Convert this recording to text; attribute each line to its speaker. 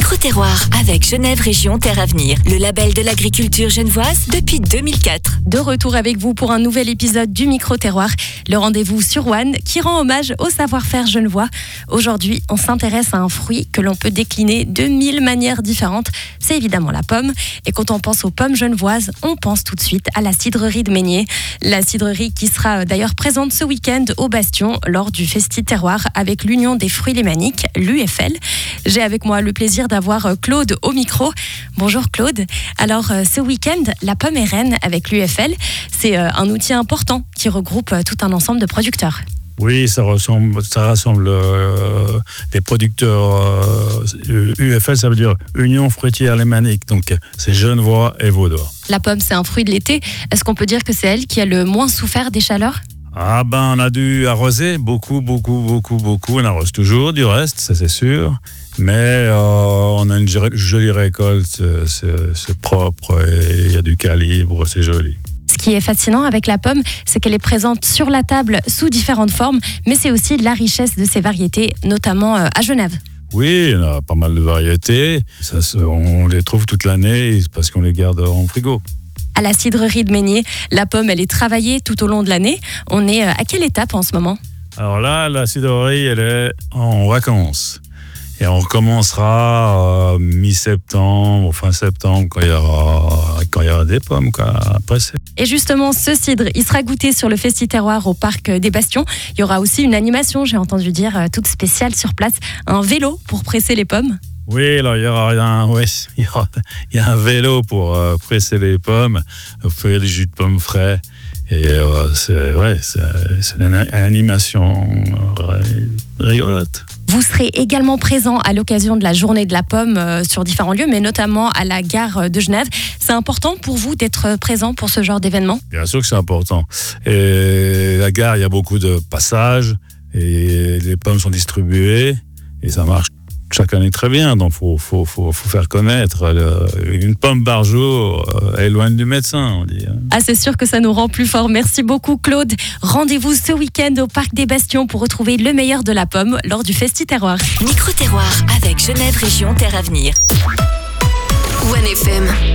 Speaker 1: Micro-terroir avec Genève Région Terre Avenir, le label de l'agriculture genevoise depuis 2004.
Speaker 2: De retour avec vous pour un nouvel épisode du Micro-terroir, le rendez-vous sur One qui rend hommage au savoir-faire genevois. Aujourd'hui, on s'intéresse à un fruit que l'on peut décliner de 1000 manières différentes. C'est évidemment la pomme. Et quand on pense aux pommes genevoises, on pense tout de suite à la cidrerie de Meignier. La cidrerie qui sera d'ailleurs présente ce week-end au Bastion lors du Festi Terroir avec l'Union des fruits lémaniques, l'UFL. J'ai avec moi le plaisir d'avoir Claude au micro. Bonjour Claude. Alors ce week-end, la pomme est reine avec l'UFL. C'est un outil important qui regroupe tout un ensemble de producteurs.
Speaker 3: Oui, ça rassemble les producteurs UFL, ça veut dire Union fruitière lémanique. Donc c'est genevois et vaudois.
Speaker 2: La pomme, c'est un fruit de l'été. Est-ce qu'on peut dire que c'est elle qui a le moins souffert des chaleurs ?
Speaker 3: Ah ben, on a dû arroser beaucoup. On arrose toujours du reste, ça c'est sûr. Mais on a une jolie récolte, c'est propre et il y a du calibre, c'est joli.
Speaker 2: Ce qui est fascinant avec la pomme, c'est qu'elle est présente sur la table sous différentes formes, mais c'est aussi la richesse de ses variétés, notamment à Genève.
Speaker 3: Oui, on a pas mal de variétés. On les trouve toute l'année parce qu'on les garde en frigo.
Speaker 2: À la cidrerie de Meignier, la pomme, elle est travaillée tout au long de l'année. On est à quelle étape en ce moment ?
Speaker 3: Alors là, la cidrerie, elle est en vacances. Et on recommencera mi-septembre, fin septembre, quand il y aura des pommes à presser.
Speaker 2: Et justement, ce cidre, il sera goûté sur le Festi Terroir au Parc des Bastions. Il y aura aussi une animation, j'ai entendu dire, toute spéciale sur place. Un vélo pour presser les pommes.
Speaker 3: Oui, alors il y a un vélo pour presser les pommes, faire du jus de pommes frais. Et c'est une animation rigolote.
Speaker 2: Vous serez également présent à l'occasion de la journée de la pomme sur différents lieux, mais notamment à la gare de Genève. C'est important pour vous d'être présent pour ce genre d'événement ?
Speaker 3: Bien sûr que c'est important. Et la gare, il y a beaucoup de passages et les pommes sont distribuées et ça marche chaque année très bien. Donc faut faire connaître. Une pomme par jour éloigne du médecin, on dit.
Speaker 2: Ah, c'est sûr que ça nous rend plus forts. Merci beaucoup Claude. Rendez-vous ce week-end au Parc des Bastions pour retrouver le meilleur de la pomme lors du Festi Terroir.
Speaker 1: Micro-terroir avec Genève Région Terre Avenir. One FM.